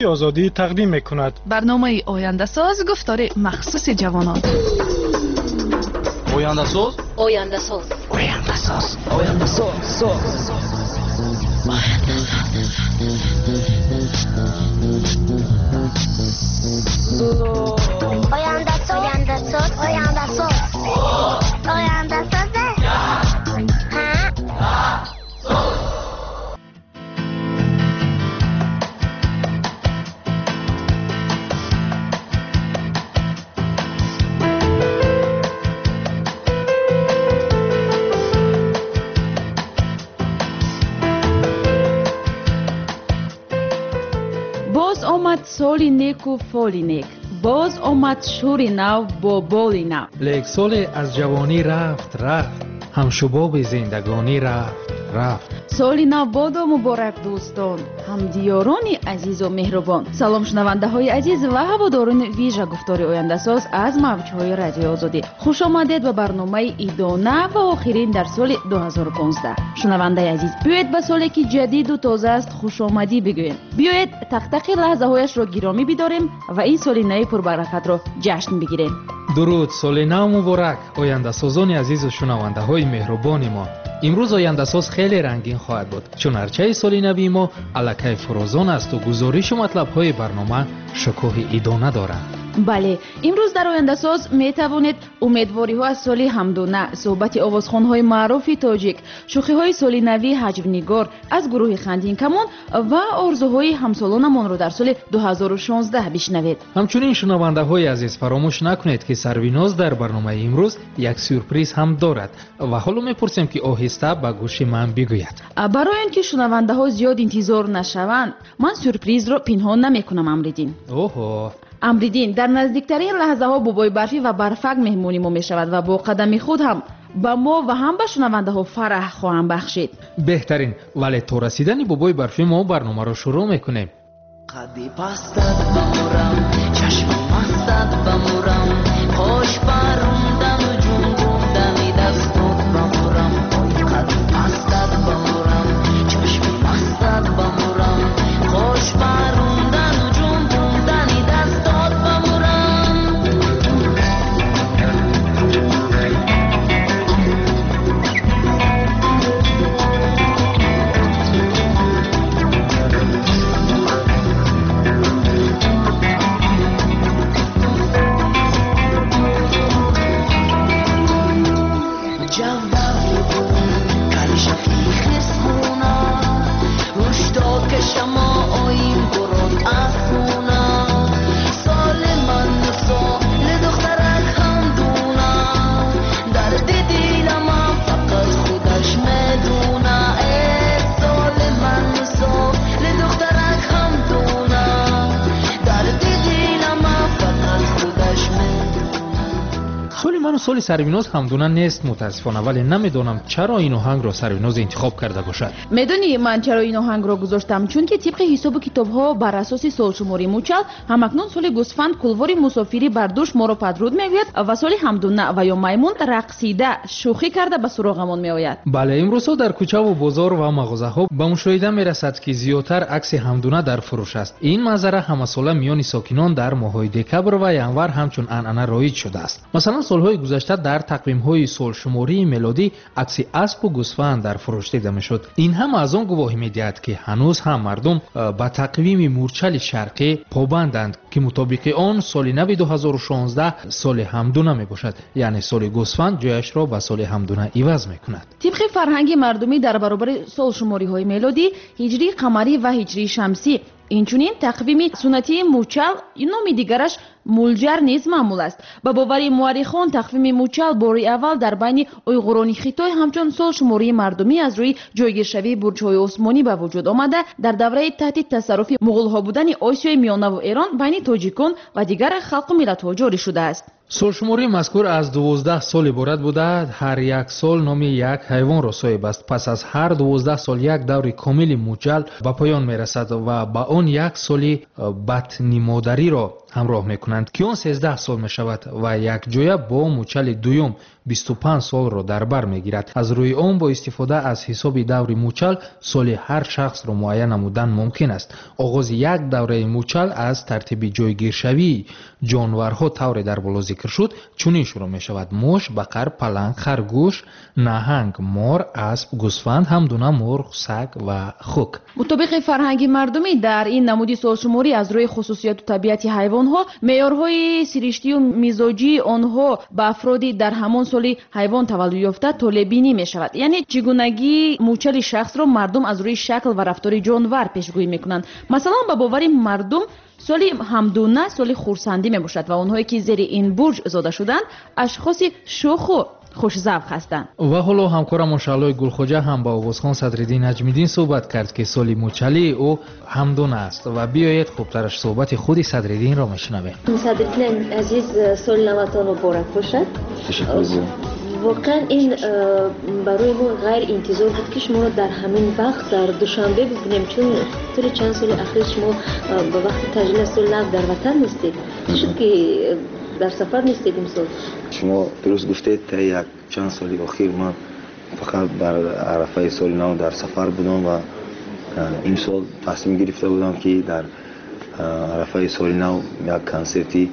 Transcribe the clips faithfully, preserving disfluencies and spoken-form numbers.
آزادی تقدیم میکند. برنامه آینده ساز گفتار مخصوص جوانان. آینده ساز آینده ساز آینده ساز آینده ساز آینده ساز آینده ساز آینده ساز آینده ساز آمد سالی نیک و فالی نیک، باز آمد شوری نو با بالی نو. لیک سالی از جوانی رفت رفت، هم شباب زندگانی رفت رفت. سالی نو بادا مبارک دوستان، هم دیارانی عزیز و مهربان. سلام شنونده های عزیز و هواداران ویژه گفتار آینده ساز از موجهای رادیو آزادی. خوش آمدید به برنامه ایدانه و آخرین در سال دو هزار و پانزده. شنونده عزیز، بیایید به سالی که جدید و تازه است خوش آمدی بگوییم. بیایید تق تق لحظه هایش را گرامی بداریم و این سال نو پربرکت را جشن بگیریم. درود، سال نو مبارک آینده سازان عزیز و شنونده های مهربان ما. امروز آینده ساز خیلی رنگین خواهد بود، چون هرچه سال نو ما الکی فروزان است و گزارش و مطلب های برنامه شکوه ایدانه دارند. بله، امروز در آینده ساز می توانید امیدواری ها از سال همدونه، صحبت آوازخوان های معروف تاجیک، شوخی های سال نوی حجب نگار از گروه خندین کمان و آرزوهای همسالانمان را در سال دو هزار و شانزده بشنوید. همچنین شنونده های عزیز فراموش نکنید که سرویناز در برنامه امروز یک سورپریز هم دارد و حالا میپرسیم که آهسته به گوش من بگوید. برای اینکه شنونده ها زیاد انتظار نشوند، من سورپریز را پنهان نمیکنم. امریدین اوه امریدین در نزدیکترین لحظه ها بابای برفی و برفک مهمونی ما می شود و با قدم خود هم با ما و هم به شنونده ها فرح خواهم بخشید. بهترین، ولی تا رسیدن بابای برفی ما برنامه را شروع میکنیم. قدی پستت بمورم، چشم مستت بمورم، خوش پروندن و جنبوندن دستت بمورم. قدی پستت بمورم، چشم مستت بمورم، خوش پروندن و جنبوندن دستت بمورم. سال سرویناز همدونه نیست متاسفانه، ولی نمیدونم چرا این آهنگ را سرویناز انتخاب کرده باشد. میدونی من چرا این آهنگ را گذاشتم؟ چون که طبق حساب کتاب ها بر اساس سالشماری موچل همکنون سال گوسفند کلوار مسافری بر دوش ما را پدرود میگوید و سال همدونه و یا میمون رقصیده شوخی کرده به سراغمان میآید. بله، امروزها در کوچه و بازار و مغازه ها به مشاهده میرسد که زیادتر عکس همدونه در فروش است. این منظره همه ساله میان ساکنان در ماه‌های دکبر و ینور همچون عنعنه رایج شده است. مثلا سالهای گذشته در تقویم‌های سالشماری میلادی عکس اسب و گوسفند در فروش دیده میشد. این هم از آن گواهی میدهد که هنوز هم مردم به تقویم مورچل شرقی پابندند که مطابق آن سال نو دو هزار و شانزده سال همدونه می باشد، یعنی سال گوسفند جایش را به سال همدونه عوض میکند. طبق فرهنگ مردمی در برابر سالشماری‌های میلادی، هجری قمری و هجری شمسی، اینچنین تقویم سنتی موچل، نام دیگرش مولجر نیز معمول است. با باوری مورخان تقویم موچل باری اول در بین اویغورانی خیتای همچون سالشماری مردمی از روی جایگیرشوی برج‌های عثمانی به وجود آمده در دوره تحت تصرف مغول‌ها بودن آسیای میانه و ایران بین تاجیکان و دیگر خلق و ملت‌ها جاری شده است. سالشماری مذکور از دوازده سال عبارت بوده. هر یک سال نام یک حیوان را صاحب است. پس از هر دوازده سال یک دور کامل موچل به پایان میرسد و با آن یک سالی بطنی مادری را ҳамроҳ мекунанд ки он сенздаҳ сол мешавад ва якҷоя бо мӯчали дуюм бисту панҷ солро дар бар мегирад. аз рӯи он бо истифода аз ҳисоби даври мӯчал соли ҳар шахсро муайян намудан мумкин аст. оғози як давраи мӯчал аз тартиби ҷойгиршавии ҷонварҳо тавре дар боло зикр шуд чунин шурӯъ мешавад: мош, бақар, паланг, харгӯш, наҳанг, мор, асп, гӯсфанд, ҳамдуна мурғ, саг ва хук. мутобиқи фарҳанги мардумӣ дар ин намуди солшуморӣ аз рӯи хусусияту табиати ҳайвонҳо меъёрҳои сириштию мизоҷии онҳо ба афроди дар ҳамон соли ҳайвон таваллуд ёфта толебинӣ мешавад. яъне чӣ гунагии мӯчали шахсро мардум аз рӯи шакл ва рафтори ҷонвар пешгӯӣ мекунанд. масалан ба бовари мардум соли ҳамдуна соли хурсандӣ мебошад ва онҳое ки зери ин бурҷ зода шуданд ашхоси шуху хушзавқ ҳастанд. ва ҳоло ҳамкорамон шаълои гулхоҷа ҳам ба овозхон Садриддин Наҷмиддин суҳбат кард ки соли мӯчалии ӯ ҳамдуна аст ва биёед хубтараш суҳбати худи Садриддинро мешунавем. Садриддин азиз, соли наватон муборак бошад. واقعا این برای ما غیر انتظار بود که شما در همین وقت در دوشنبه ببینیم، چون طول چند سال اخیر شما به وقت تجلیل سال نو در وطن نیستید. شد که در سفر نیستید امسال؟ شما درست گفتید تا یک چند سال اخیر من فقط بر عرفه سال نو در سفر بودم و این سال تصمیم گرفته بودم که در عرفه سال نو یک کنسرتی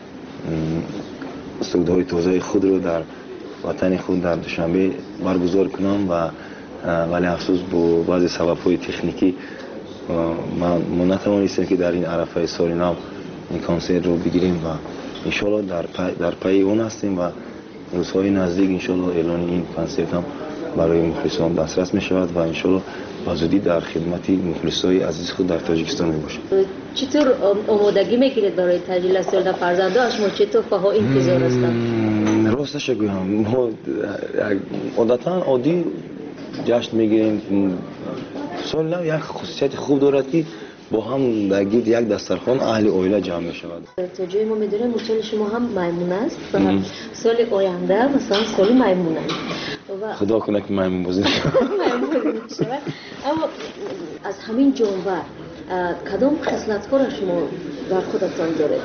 سودهای تازه خود رو در وطن خود در دوشنبه برگزار کنم و ولی افسوس با بعضی سبب‌های تکنیکی ما نتوانستیم که در این عرفه سال نو این کنسرت رو بگیریم و ان شاءالله در پی در پی اون هستیم و روزهای نزدیک ان شاءالله اعلان این کنسرت هم برای مخلصان دسترس می شود و ان شاءالله با زودی در خدمت مخلصای عزیز خود در تاجیکستان می باشیم. چطور آمادگی میگیرید برای تجلیل سال نو؟ فرزندان شما چطور فها انتظار هستند؟ راستش بگویم ما عادتا عادی جشن میگیریم. سال نو یک خصوصیت خوب دارد که با هم در گرد یک دسترخوان اهل عائله جمع می شود. تا جایی ما میدونیم مچال شما هم میمون است و سال آینده مثلا سال میمون است. خدا کنه که میمون بازی شود. اما از همین جانور کدام خصلت‌ها را شما در خودتان دارید؟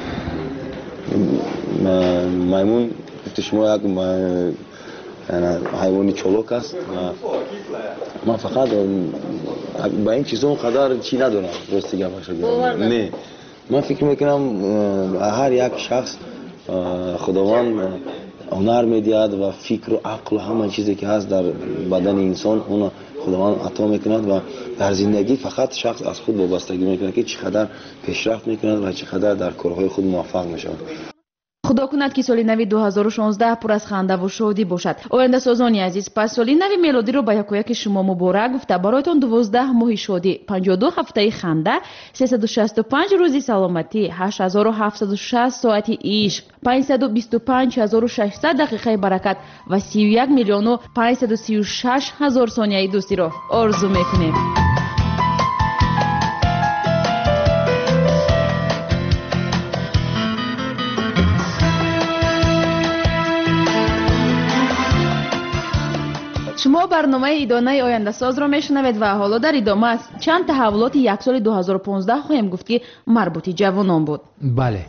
میمون شما یک حیوانی چالاک است و من فقط با این چیزا قدر چی ندارم. راستی گپش بگم نه، من فکر میکنم هر یک شخص خداوند هنر میدهد و فکر و عقل و همه چیزی که هست در بدن انسان اون خداوند عطا میکند و در زندگی فقط شخص از خود وابستگی میکنه که چقدر پیشرفت میکند و چقدر در کارهای خود موفق میشود. خدا کند که سال نو دو هزار و شانزده پر از خنده و شادی باشد. آینده سازانی عزیز، پس سال نو میلادی رو با یکایک شما مبارک گفته برایتان دوازده ماه شادی، پنجاه و دو هفته خنده، سیصد و شصت و پنج روزی سلامتی، هشت هزار و هفتصد و شصت ساعتی عشق، پانصد و بیست و پنج هزار و ششصد دقیقه برکت و سی و یک میلیون و پانصد و سی و شش هزار ثانیه دوستی را آرزو میکنیم. شما برنامه ایدانه آینده ساز را میشنوید و حالا در ادامه از چند تحولات یک سال دو هزار و پانزده خواهیم گفت که مربوط جوانان بود. بله.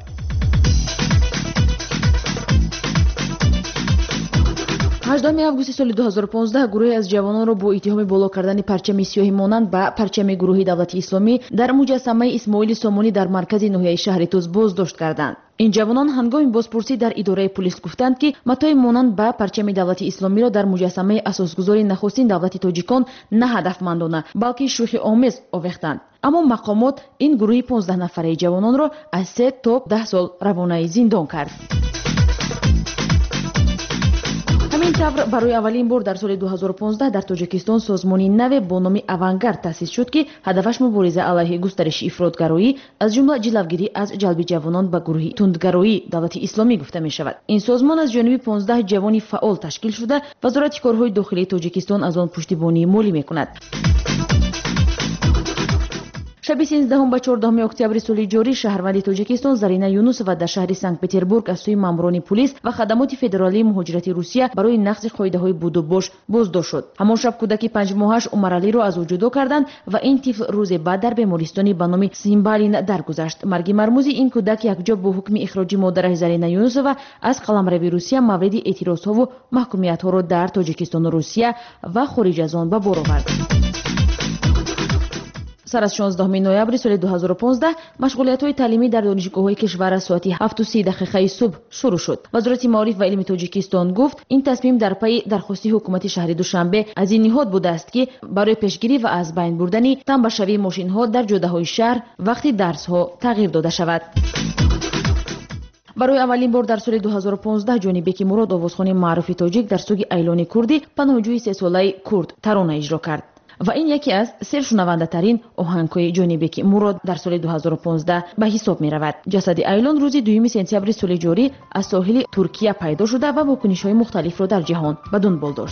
هجدهم августи соли دو هزار و پانزده گروهی از جوانان را با اتهام بالا کردن پرچم سیاهی مانند به پرچم گروهی دولت اسلامی در مجسمه اسماعیل سامانی در مرکز ناحیه شهر توز بازداشت کردند. این جوانان هنگام بازپرسی در اداره پلیس گفتند که متاع مانند به پرچم دولت اسلامی را در مجسمه اساسگذار نخستین دولت تاجیکان نه هدفمندانه بلکه شوخی آمیز آویختند. اما مقامات این گروه پانزده نفره جوانان را از سه تا ده سال روانه زندان کرد. همین طور برای اولین بار در سال دو هزار و پانزده در تاجیکستان سازمانی نو با نام авангард تأسیس شد که هدفش مبارزه علیه گسترش افراطگرایی از جمله جلوگیری از جلب جوانان به گروه تندگرایی دولت اسلامی گفته می شود. این سازمان از جانب پانزده جوان فعال تشکیل شده وزارت کارهای داخلی تاجیکستان از آن پشتیبانی مالی می کند. شب سیزدهم به چهاردهم اکتبر سال جاری شهروند تاجیکستان زرینه یونوسова در شهر سنت پتربورگ از سوی ماموران پلیس و خدمات فدرالی مهاجرت روسیه برای نقض قاعده‌های بود و باش بازداشت شد. همان شب کودک پنج ماهش عمرعلی را از او جدا کردند و این طفل روز بعد در بیمارستانی به نام سیمبالین درگذشت. مرگ مرموز این کودک یکجا با حکم اخراج مادرش زرینه یونوسова از قلمرو روسیه مورد اعتراضها و محکومیت‌ها را در تاجیکستان و روسیه و خارج از آن به بار آورد. سر از شانزدهم نوامبر سال دو هزار و پانزده مشغولیت‌های تعلیمی در دانشگاه‌های کشور از ساعت هفت و سی دقیقه صبح شروع شد. وزارت معارف و علم تاجیکستان گفت این تصمیم در پی درخواست حکومت شهر دوشنبه از این نهاد بوده است که برای پیشگیری و از بین بردن تنبشوی ماشین‌ها در جاده‌های شهر وقتی درس‌ها تغییر داده شود. برای اولین بار در سال دو هزار و پانزده جانبک مراد آوازخوان معروف تاجیک در سوگ ایلان کردی پناهجوی سه ساله کرد ترانه اجرا کرد و این یکی از سرشنونده ترین آهنگ‌های جانبک مراد در سال دو هزار و پانزده به حساب می رود. جسد ایلان روز دوم سپتامبر سال جاری از ساحل ترکیه پیدا شده و واکنش‌های مختلف را در جهان به دنبال داشت.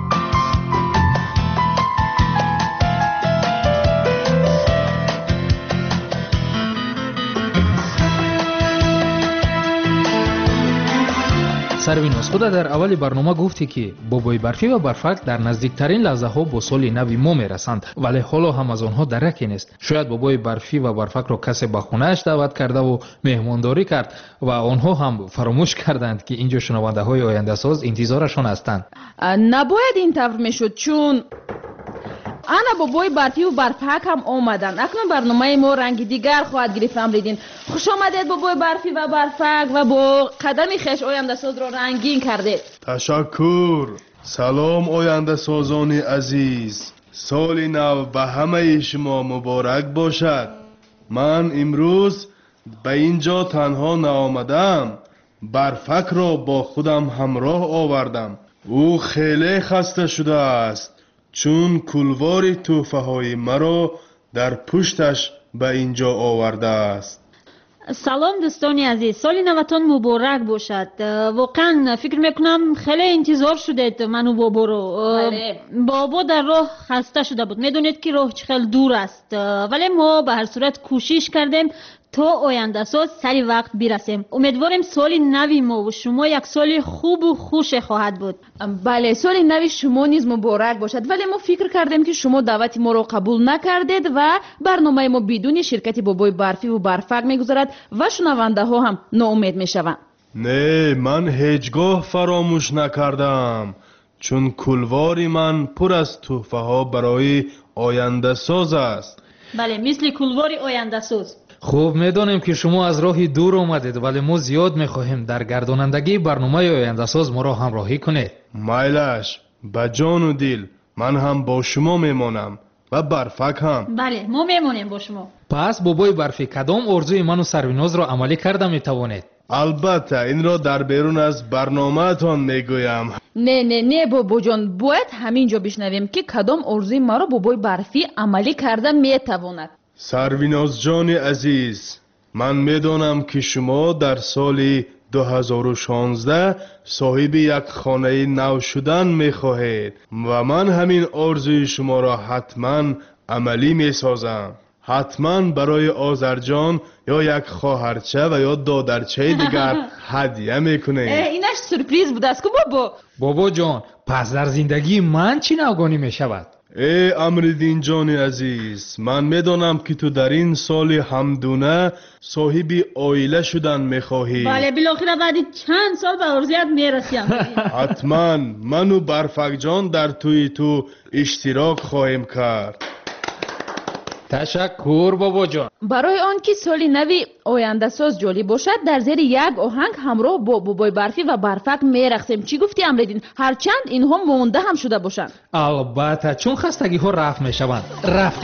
سروینوس خود در اول برنامه گفتی که بابای برفی و برفک در نزدیکترین لحظه ها با سال نو ما میرسند، ولی حالا هم از آنها درکی نیست. شاید بابای برفی و برفک را کسی به خانه‌اش دعوت کرده و مهمانداری کرد و آنها هم فراموش کردند که اینجا شنونده های آینده ساز انتظارشان هستند. نباید این طور میشد، چون انا بابای برفی و برفک هم آمدن. اکنون برنامه ما رنگ دیگر خواهد گرفت. امریدین خوش آمدید بابای برفی و برفک و با قدمی خوش آینده ساز را رنگین کردید. تشکر. سلام آینده سازان عزیز، سال نو به همه شما مبارک باشد. من امروز به اینجا تنها نآمدم، برفک را با خودم همراه آوردم. او خیلی خسته شده است چون کلوار توفه های مرا در پشتش به اینجا آورده است. سلام دوستان عزیز، سال نوتان مبارک باشد. واقعا فکر میکنم خیلی انتظار شدید منو بابا رو. بابا در راه خسته شده بود، میدونید که راه خیلی دور است، ولی ما به هر صورت کوشش کردیم تا آینده ساز سری وقت برسیم. امیدوارم سال نوی ما و شما یک سال خوب و خوش خواهد بود. بله، سال نوی شما نیز مبارک باشد، ولی ما فکر کردیم که شما دعوت ما را قبول نکردید و برنامه ما بدون شرکت بابای برفی و برفک میگذرد و شنونده ها هم ناامید میشوند. نه، من هیچگاه فراموش نکردم، چون کلوار من پر از تحفه ها برای آینده ساز است. بله، مثل کلوار آینده ساز. خوب میدانیم که شما از راهی دور آمدید، ولی ما زیاد میخواهیم در گردانندگی برنامه آینده ساز ما را همراهی کنید. مایلش به جان و دل، من هم با شما میمانم و برفک هم. بله، ما میمونیم با شما. پس بابای برفی کدام ارزوی من و سرویناز را عملی کرده میتوانید؟ البته این را در بیرون از برنامه تان میگویم. نه نه نه بابا جان، باید همینجا بشنویم که کدام ارزوی ما را بابای برفی عملی کرده میتواند. سرویناز جان عزیز، من میدانم که شما در سال دو هزار و شانزده صاحب یک خانه نو شدن میخواهید و من همین آرزوی شما را حتما عملی میسازم. حتما برای آذرجان یا یک خواهرچه و یا دادرچه دیگر هدیه میکنید. اینش سورپرایز بود است که بابا. بابا جان، پس در زندگی من چی نوگانی میشود؟ ای امردین جان عزیز، من میدانم که تو در این سال همدونه صاحب عائله شدن میخواهی. بله، بالاخره بعد چند سال به ارزویت میرسیم. حتما من و برفک جان در توی تو اشتراک خواهیم کرد. تشکر بابا جان. برای آنکه سال نوی آینده ساز جالب باشد، در زیر یک آهنگ همراه با بابای برفی و برفک میرقصیم. چی گفتی امریدین؟ هرچند اینها مونده هم شده باشند. البته چون خستگی ها رفت میشوند. رفته.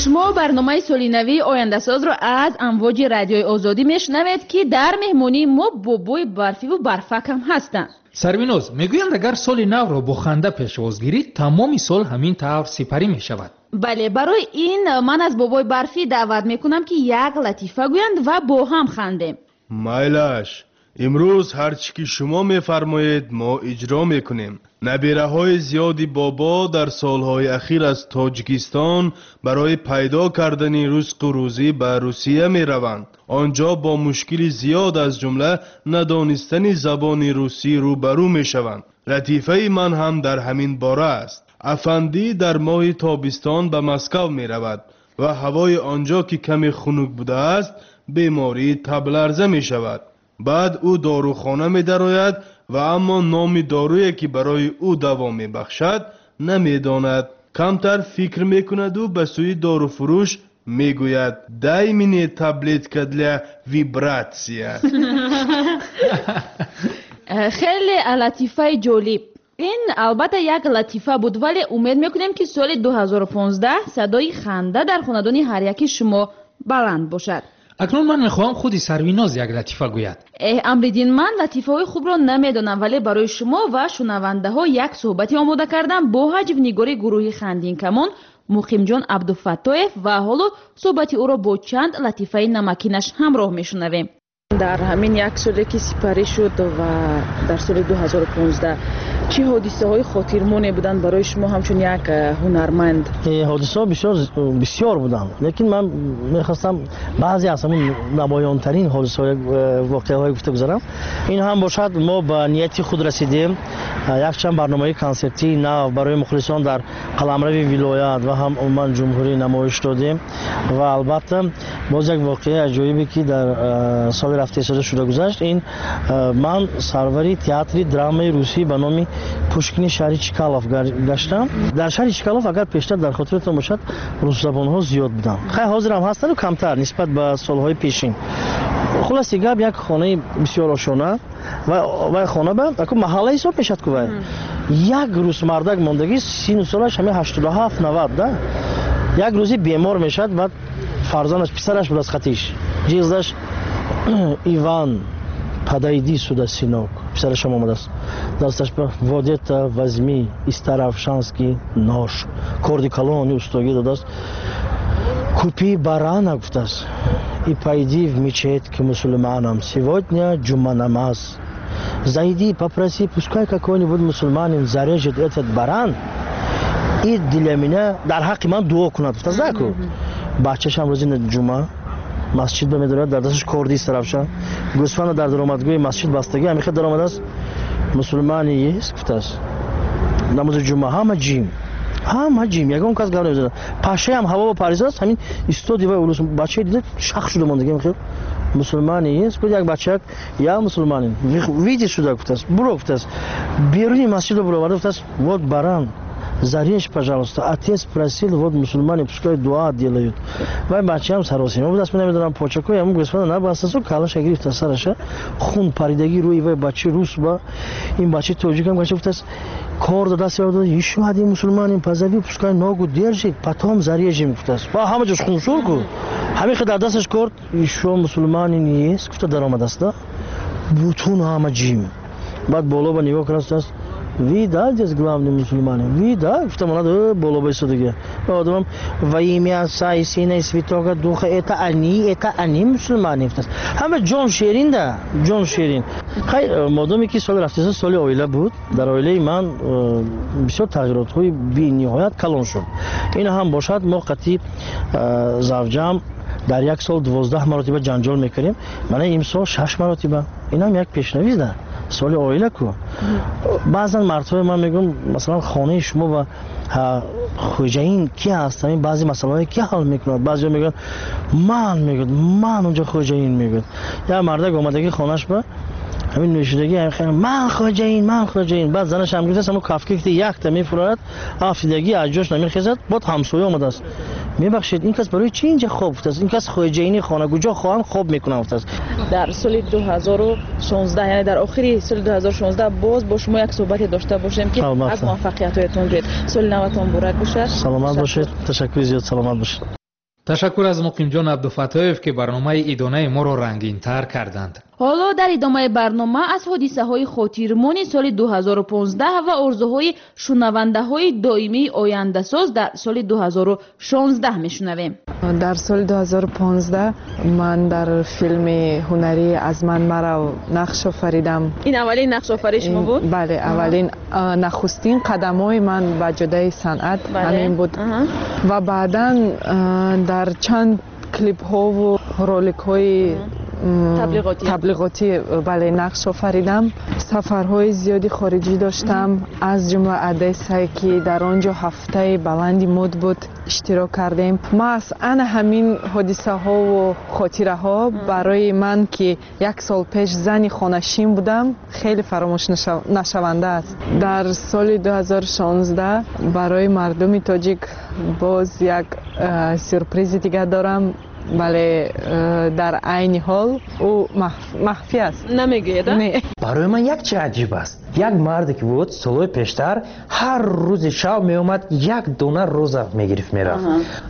شما برنامه سالینوی آینده ساز رو از امواج رادیوی آزادی میشنوید که در مهمونی ما بابای برفی و برفک هم هستن. سرمینوز میگویند اگر سال نو رو با خنده پیشواز گیرید تمام سال همین طور سپری میشود. بله، برای این من از بابای برفی دعوت میکنم که یک لطیفه گویند و با هم خندیم. مایلش امروز هرچی که شما میفرمایید ما اجرا میکنیم. نبیره های زیادی بابا در سالهای اخیر از تاجیکستان برای پیدا کردن رزق و روزی به روسیه می روند. آنجا با مشکل زیاد از جمله ندانستن زبان روسی روبرو می شوند. لطیفه من هم در همین باره است. افندی در ماه تابستان به مسکو می رود و هوای آنجا که کمی خنک بوده است بیماری تب لرزه می شود. بعد او داروخانه می درآید و اما نام دارویی که برای او دوا می بخشد نمی داند. کمتر فکر می کند و به سوی داروفروش می گوید دای منی تابلتکا для ویبراتسیا. خیلی لطیفه جالب. این البته یک لطیفه بود ولی امید میکنیم که سال دو هزار و پانزده صدای خنده در خاندان هر یکی شما بلند باشد. اکنون من میخواهم خودی سرویناز یک لطیفه گوید. امریدین، من لطیفه های خوب را نمیدونم ولی برای شما و شنونده ها یک صحبتی آماده کردم با حجب نگاری گروه خندین کمان مقیم جان عبدالفتاح و حالا صحبتی او را با چند لطیفه نمکینش همراه میشنویم. در همین یک سالی که سپری شد و در سال دو هزار و پانزده چه حادثه های خاطرمانی بودند برای شما همچون یک هنرمند؟ حادثه ها بسیار بسیار بودند، لیکن من میخواستم بعضی از همین نمایان ترین حادثه های واقعه های گفته گذارم. این هم باشد ما به نیتی خود رسیدیم، یک چند برنامه کنسرتی نو برای مخلصان در قلمرو ولایت و هم عموما جمهوری نمایش دادیم و البته باز یک واقعه عجیبی که در سال رفته سال شده گذشت. این من سروری تئاتر درامای روسی به نام پوشکین شهر چیکالوف گشتم. در شهر چیکالوف اگر پیشتر در خاطرتون باشد روس زبان ها زیاد بودن، خیلی حاضر هم هستن و کمتر نسبت به سالهای پیشین. خلاصی گپ یک خانه بسیار آشنا و و خانه به یک محله حساب میشد که یک روز مردک ماندگی سی سالش همه هشتاد و هفت نود ده یک روزی بیمار میشد و فرزانش پسرش بود از خطیش جیزش ایوان پدایدی سودا سینوک پسرش هم آمده است. دستش به وادیتا وزمی استرافشانسکی نوش کردی کلونی استوگی داده است. کупи барана гуфта аст и пойди в мечеть к мусульманам, сегодня джума намаз, зайди попроси, пускай какой-нибудь мусульманин зарежет этот баран и для меня дар ҳаққи ман дуо кунад. гуфта заку бачашам рӯзи ҷума масҷид медорад, дар дасташ корди истарафшан гӯсфанда дар даромадгоҳи масҷид бастагӣ ҳамиқа даромада аст. мусулмани есть гуфтааст намози ҷума ҳама ҷим ҳама ҷим ягон кас гап намезанад. пашаам ҳаво ба паризаст ҳамин истоди ва улус бачаи дида шах шуда мондагӣ мехел мусулмани есть буд як бачак я мусулманин видишь сюда гуфтааст буро гуфтааст беруни масҷидро буроварда гуфтааст вот баран зарежь пожалуйста, отец просил, вот мусульмане пускай дуа делают. Вай бачаам саросима буд аст намедонам почако яму гӯсфанда набастасу калаша гирифта сараша хун паридагӣ рӯи вай бачи рус ба ин бачи тоҷикам гашта гуфтааст кор дада сеода ишо ади мусульманин позови пускай ногу держит потом зарежем гуфтааст ва ҳама ҷош хунсур ку ҳамиқа дар дасташ корд ишо мусульманин есть гуфта даромадааст да бутун ҳама ҷим баъд боло ба нигоҳ кард гуфтааст вида здесь главный мусульманин вида гуфта монад боло ба истодагӣ одамам во имя Отца и Сына и Святого Духа это они это они мусульмане гуфтааст ҳама ҷон шерин да ҷон шерин. хай модоме ки соли рафтаса соли оила буд дар оилаи ман бисёр тағйиротҳои бениҳоят калон шуд. ин ҳам бошад мо қатъи завҷам дар як сол дувоздаҳ маротиба ҷанҷол мекардем, мана имсол шаш маротиба. инам як пешнавиз да соли оила ку баъзан мардҳои ман мегӯям масалан хонаи шумо ва хоҷаин ки аст, ҳамин баъзе масъалаҳое ки ҳал мекунад. баъзеҳо мегӯянд ман мегӯяд ман онҷо хоҷаин мегӯяд. як мардак омадагӣ хонаш ба ҳамин нӯшидагӣ ман хоҷаин ман хоҷаин баъд занаш ҳам гирифтааст ҳамун кафкекти якта мефурад афтидагӣ аз ҷош намехезад бод ҳамсоя омадааст мебахшед ин кас барои чӣ инҷа хоб гуфтааст ин кас хоҷаини хона куҷо хоҳам хоб мекунам гуфтааст. дар соли ду ҳазору шонздаҳ яъне дар охири соли ду ҳазору шонздаҳ боз бо шумо як суҳбате дошта бошем ки аз муваффақиятҳоятон биёд. соли наватон муборак бошад. саломат бошед. ташаккури зиёд. саломат бошед. تشکر از مقیم جان عبدالفتاحیف که برنامه ادانه ما را رنگین تر کردند. حالا در ادامه برنامه از حادثه های خاطرمانی سال دو هزار و پانزده و آرزوهای شنونده های دائمی آینده ساز در سال دو هزار و شانزده میشنویم. در سال دو هزار و پانزده من در فیلم هنری از من مرا نقش آفریدم. این اولین نقش آفری شما بود؟ بله، اولین نخستین قدم‌های من به جدای صنعت همین بود. اه. و بعداً در چند کلیپ ها و رولک های تبلیغاتی تبلیغاتی بله نقش آفریدم. سفرهای زیادی خارجی داشتم، از جمله ادیسا که در آنجا هفته بلندی مد بود اشتراک کردیم. ما از ان همین حادثه ها و خاطره ها برای من که یک سال پیش زنی خانشین بودم خیلی فراموش نشو... نشونده است. در سال دو هزار و شانزده برای مردم تاجیک باز یک سورپرایز دیگه دارم. بله در عین حال او مخفی است، نمیگه؟ نه. برای من یک چه عجیب است، یک مرد که بود سالهای پیشتر هر روز شب می اومد یک دونه روزه میگرفت میرفت.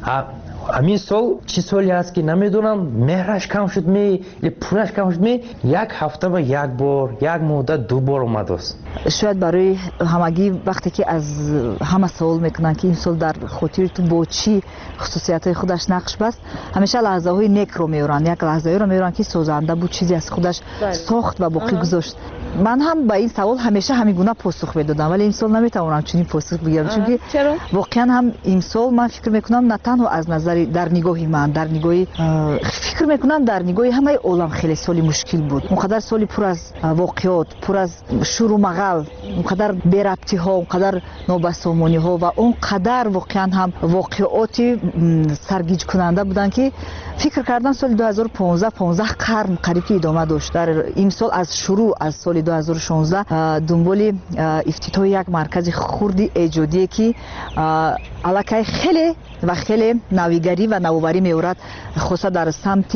همین سال چه سالی است که نمیدونم مهرش کم شد می یا پولش کم شد می یک هفته با یک بار یک مدت دو بار اومد است. شاید برای همگی وقتی که از همه سوال میکنن که این سال در خاطر تو با چی خصوصیت های خودش نقش بست، همیشه لحظه های نیک رو میورن، یک لحظه های رو میورن که سازنده بود چیزی از خودش ساخت و باقی گذاشت. من هم به این سوال همیشه همینگونه پاسخ میدادم، ولی این سال نمیتونم چنین پاسخ بگیرم، چون که واقعا هم این سال من فکر میکنم نه تنها از نظر در نگاهی من، در نگاهی فکر میکنم در نگاهی همه عالم خیلی سالی مشکل بود. اونقدر سالی پر از واقعات، پر از شور و مغل، اونقدر بی ربطی ها، اونقدر نابسامانی ها و اونقدر واقعا هم واقعاتی سرگیج کننده بودن که فکر کردم سال دو هزار و پانزده پانزده قرن قریب که ادامه داشت. در این سال از شروع از سال دو هزار و شانزده دنبال افتتاح یک مرکز خردی ایجادی که علاقه خیلی و خیلی نویگری و نوآوری میورد، خصوصا در سمت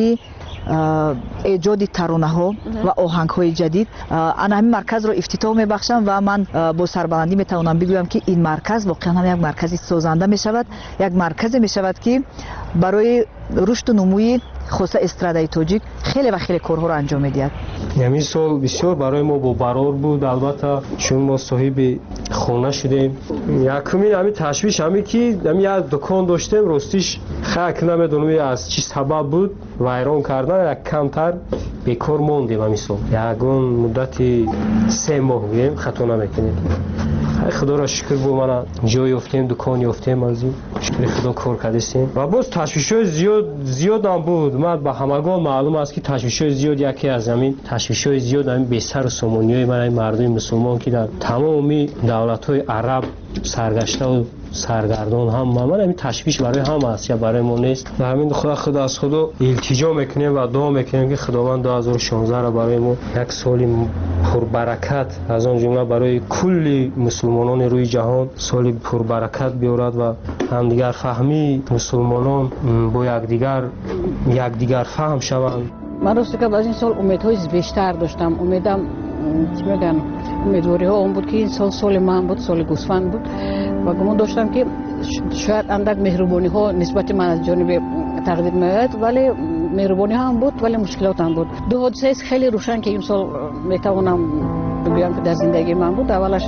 ایجاد ترانه ها و آهنگ های جدید. انا همین مرکز رو افتتاح میبخشم و من با سربلندی میتونم بگویم که این مرکز واقعا هم یک مرکزی سازنده میشود، یک مرکز میشود که برای رشد و نموی خصوصا استرادای تاجیک خیلی و خیلی کارها رو انجام میدهد. همین سال بسیار برای ما با برار بود، البته چون ما صاحب خانه شدیم. یکمین همین تشویش همین که همین یک دکان داشتیم، راستیش خاک نمیدونم از چی سبب بود ویران کردن، یک کمتر بیکار موندیم. همین سال یکون مدتی سه ماه بودیم، خطا نمیکنیم. خدا را شکر بود من جای یافتیم، دکان یافتیم، از این شکر خدا کار کردیم. و باز تشویش‌های زیاد زیاد هم بود. من به همگان معلوم است که تشویش‌های زیاد یکی از همین تشویش‌های زیاد همین بی‌سر و سامانی‌های من مردم مسلمان که در تمامی دولت‌های عرب سرگشته و سرگردان هم من همین تشویش برای هم است یا برای ما نیست. و همین خدا خدا از خدا التجا میکنیم و دعا میکنیم که خداوند دو هزار و شانزده را برای ما یک سال پربرکت از آن جمله برای کل مسلمانان روی جهان سال پربرکت بیاورد و همدیگر فهمی مسلمانان با یکدیگر یکدیگر فهم شوند. من راست که از این سال امیدهای بیشتر داشتم. امیدم چی میگن امیدواری ها اون بود که این سال سال من بود، سال گوسفند بود و گمان داشتم که شاید اندک مهربانی ها نسبت من از جانب تقدیر میاد، ولی مهربانی هم بود ولی مشکلات هم بود. دو حادثه است خیلی روشن که این سال میتوانم بگویم که در زندگی من بود. اولش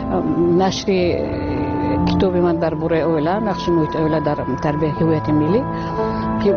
نشر کتاب من درباره اویلا، نقش محیط اویلا در تربیت هویت ملی که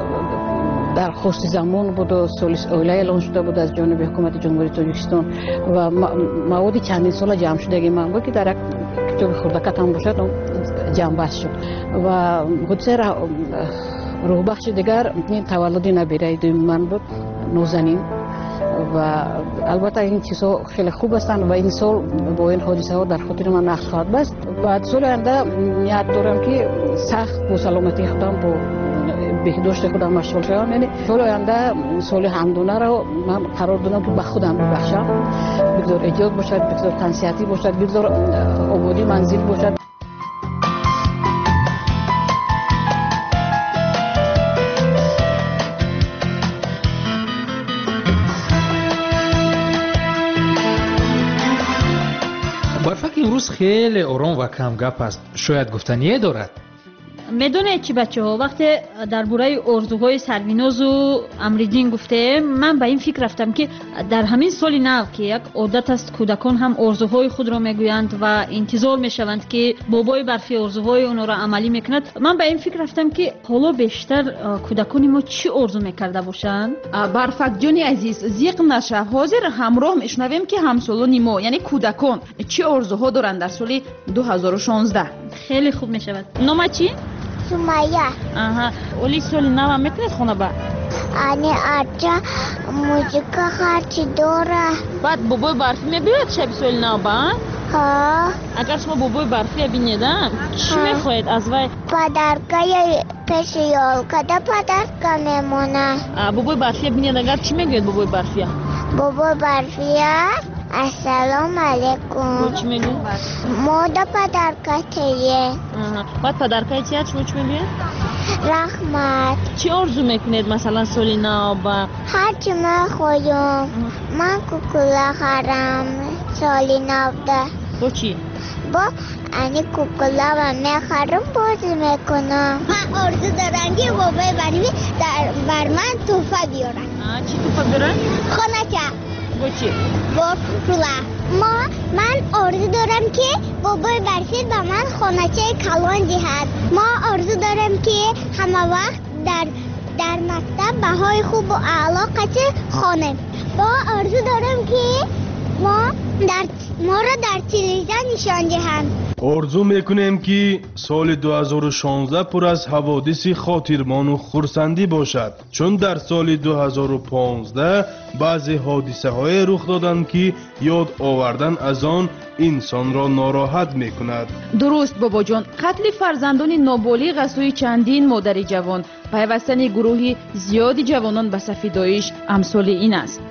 در خشت زمان بود و سالیس اویلا اعلان شده بود از جانب حکومت جمهوری تاجیکستان و مواد چندین سال جمع شدگی من بود که در یک کتاب خردکت هم باشد جمع بحث شد. و حادثه روح بخش دیگر تولد نبیره دوم من بود، نازنین. و البته این چیزها خیلی خوب هستند و این سال با این حادثه ها در خاطر من نقش خواهد بست. بعد سال آینده نیت دارم که سخت با سلامتی خودم با بهداشت خودم مشغول شوم. یعنی سال آینده سال همدانه را من قرار دادم که به خودم ببخشم، بگذار ایجاد باشد، بگذار تنصیحاتی باشد، بگذار آبادی منزل باشد. برفک امروز خیلی آرام و کم گپ است، شاید گفتنیه دارد. میدونید چی بچه ها، وقتی در باره آرزوهای سرویناز و امریدین گفته، من به این فکر رفتم که در همین سال نو که یک عادت است کودکان هم آرزوهای خود را میگویند و انتظار میشوند که بابای برفی آرزوهای اون را عملی میکند، من به این فکر رفتم که حالا بیشتر کودکان ما چی آرزو میکرده باشند. برفک جانی عزیز، زیق نشه، حاضر همراه میشنویم که همسالان ما یعنی کودکان چی آرزوها دارند در سال دو هزار و شانزده. خیلی خوب میشود. نام چی؟ سمیه. آها، اولی سال نو هم میتونید خونه با؟ آنی آجا موزیکا خرچی داره. بعد بابای برفی میبیرد شب سال نو با؟ ها. اگر شما بابای برفی بینیدن چی میخواید از وی؟ پدرکای پیش یالکده پدرکا میمونه. بابای برفی بینید اگر چی میگوید بابای برفی؟ بابای برفی السلام علیکم. چی میگوید؟ مودا پدرکاتیه. بعد پدرکای چی هست؟ چی میگوید؟ رحمت. چی آرزو میکنید مثلا سال نو با؟ هرچی میخوایم. من کوکولا خرم سال نو ده. با چی؟ با انی کوکولا و میخرم بازی میکنم. من آرزو دارم که بابای برمی در بر من توفه بیارن. چی توفه بیارن؟ خانه چه؟ با چی؟ با کوکولا. ما من آرزو دارم که بابای برفی به من خانه چه کلان دهد. ما آرزو دارم که همه وقت در در مکتب بهای خوب و اعلا قطع خانه. با آرزو دارم که ما در ما را در تلویزیون نشان دهند. آرزو میکنیم که سال دو هزار و شانزده پر از حوادث خاطرمان و خرسندی باشد، چون در سال دو هزار و پانزده بعضی حادثه های رخ دادند که یاد آوردن از آن انسان را ناراحت میکند. درست بابا جان، قتل فرزندان نابالغ از سوی چندین مادر جوان، پیوستن گروهی زیادی جوانان به صف داعش امثال این است.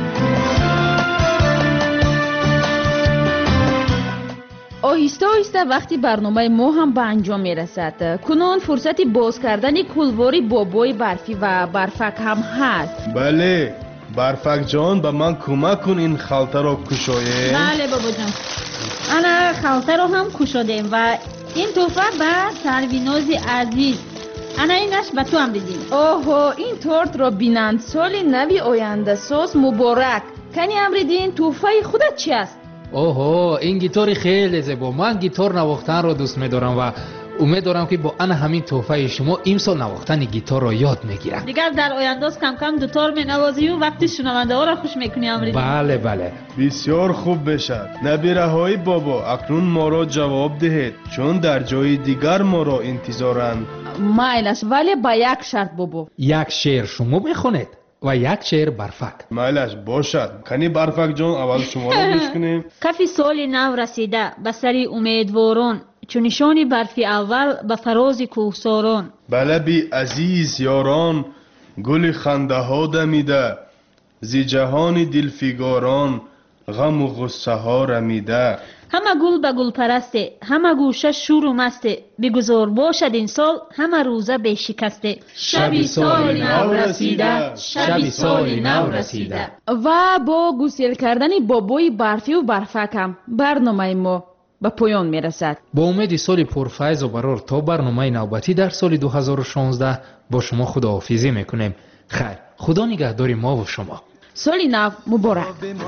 آهسته آهسته وقتی برنامه ما هم به انجام می رسد، کنون فرصت باز کردن کلواری بابای برفی و برفک هم هست. بله برفک جان، به من کمک کن این خلطه را کشایه. بله بابا جان، انا خلطه را هم کشادیم و این توفه به سرویناز عزیز، انا اینش به تو هم بدیم. اوه، این تورت را بینند سال نوی آینده ساز مبارک. کنی امریدین توفه خودت چی است؟ اوه، این گیتار خیلی زیبا. من گیتار نواختن رو دوست می‌دارم و امید دارم که با انا همین تحفه شما امسال نواختن گیتار رو یاد میگیرم. دیگر در آینده کم کم دوتار مینوازی و وقتی شنونده ها را خوش میکنی امریدین. بله بله. بسیار خوب بشد. نبیره های بابا، اکنون ما را جواب دهید، چون در جای دیگر ما را انتظارند. مایل است، ولی با یک شرط بابا. یک شعر شما بخونید و یک شعر برفک. مایلش باشد. کنی برفک جان اول شما را بشکنیم. کف سال نو رسیده به سری امیدواران، چون نشانی برفی اول به فراز کوهساران. بله بی عزیز یاران، گل خنده ها دمیده، زی جهان دلفگاران غم و غصه ها رمیده. همه گل به گل پرسته، همه گوشه شور و مسته، بگذار باشد این سال همه روزه به شکسته. شبی سال نو رسیده، شبی سال نو رسیده. و با گسیل کردن بابای برفی و برفک هم برنامه ما به پایان میرسد. با امید سال پرفیض و برار تا برنامه نوبتی در سال دو هزار و شانزده با شما خداحافظی میکنیم. خیر، خدا نگهدار ما و شما. سال نو مبارک.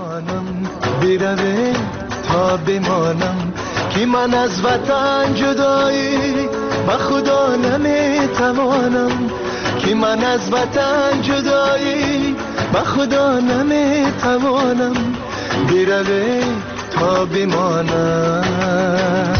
بروه تا بمانم که من از وطن جدایی با خدا نمیتوانم، که من از وطن جدایی با خدا نمیتوانم. بروه تا بمانم.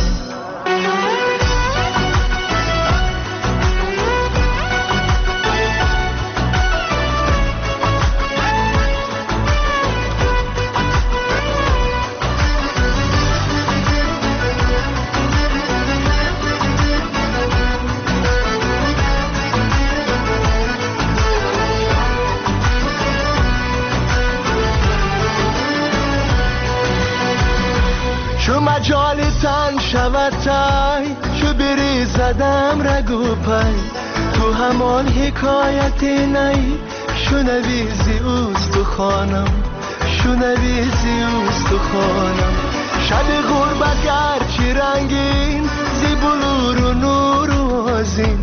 چو مجال تن شود تای، چو بری زدم رگو پای، تو همان حکایت نی، شنوی زی اوست تو خانم، شنوی زی اوست تو خانم. شب غربت گرچه رنگین، زی بلور و نور و آزین،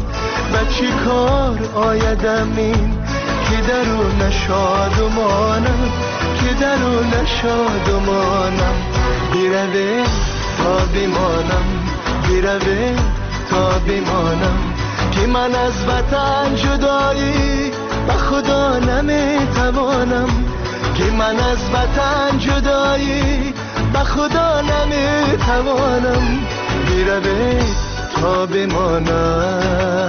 چی کار آیدم این که درون شادمانم که درون شادمانم بیروه تا بمانم بیروه تا بمانم که من از وطن جدایی به خدا نمیتوانم که من از وطن جدایی به خدا نمیتوانم بیروه تا بمانم